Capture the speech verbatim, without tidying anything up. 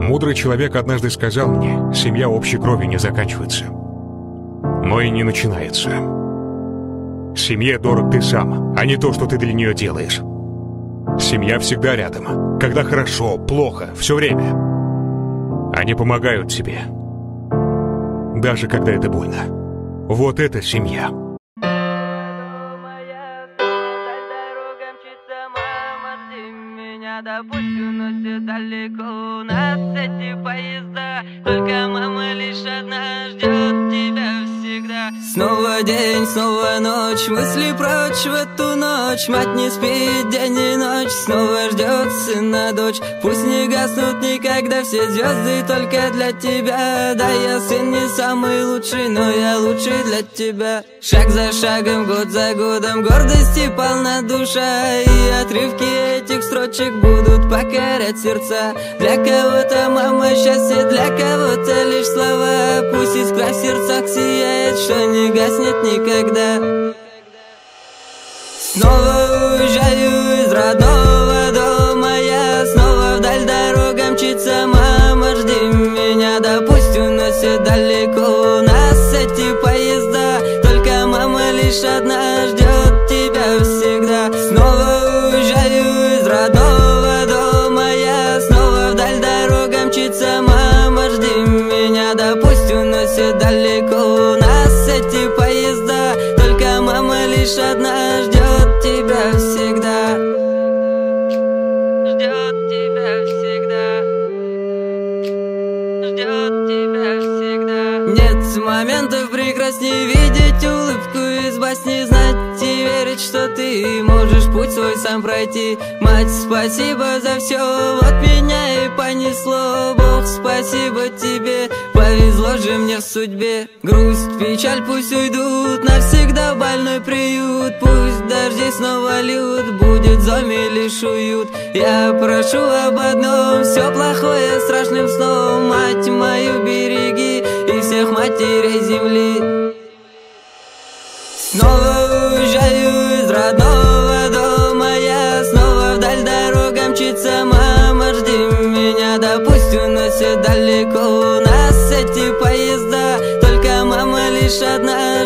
Мудрый человек однажды сказал мне: семья общей крови не заканчивается, но и не начинается. Семье дорог ты сам, а не то, что ты для нее делаешь. Семья всегда рядом, когда хорошо, плохо, все время. Они помогают тебе, даже когда это больно. Вот это семья. Да пусть уносит далеко нас эти поезда, только мама лишь одна ждет тебя всегда. Снова день, снова ночь, мысли прочь в эту ночь. Мать не спит день и ночь, снова ждет сына дочь. Пусть не гаснут никогда все звезды только для тебя. Да, я сын не самый лучший, но я лучший для тебя. Шаг за шагом, год за годом, гордости полна душа, и отрывки этих строчек будут покорять сердца. Для кого-то мама счастье, для кого-то лишь слова. Пусть искра в сердцах сияет, что не гаснет никогда. Снова уезжаю из родного дома я, снова вдаль дорога мчится мама, жди меня. Да пусть уносит далеко нас эти поезда, только мама лишь одна ждет тебя всегда. Снова уезжаю из родного дома я, снова вдаль дорога мчится мама, жди меня. Да пусть уносит далеко нас эти поезда, только мама лишь одна ждет тебя всегда. Ждет тебя всегда. Ждет тебя всегда. Нет моментов прекрасней видеть улыбку из басни, знать и верить, что ты можешь путь свой сам пройти. Мать, спасибо за все, вот меня и понесло. Бог, спасибо тебе, повезло же мне в судьбе. Грусть, печаль пусть уйдут навсегда в больной приют. Пусть дожди снова льют, будет в доме лишь уют. Я прошу об одном, все плохое страшным сном. Мать мою береги и всех матерей земли. Снова уезжаю из родного дома я, снова вдаль дорога мчится мама, жди меня. Да пусть уносит далеко нас эти поезда, только мама лишь одна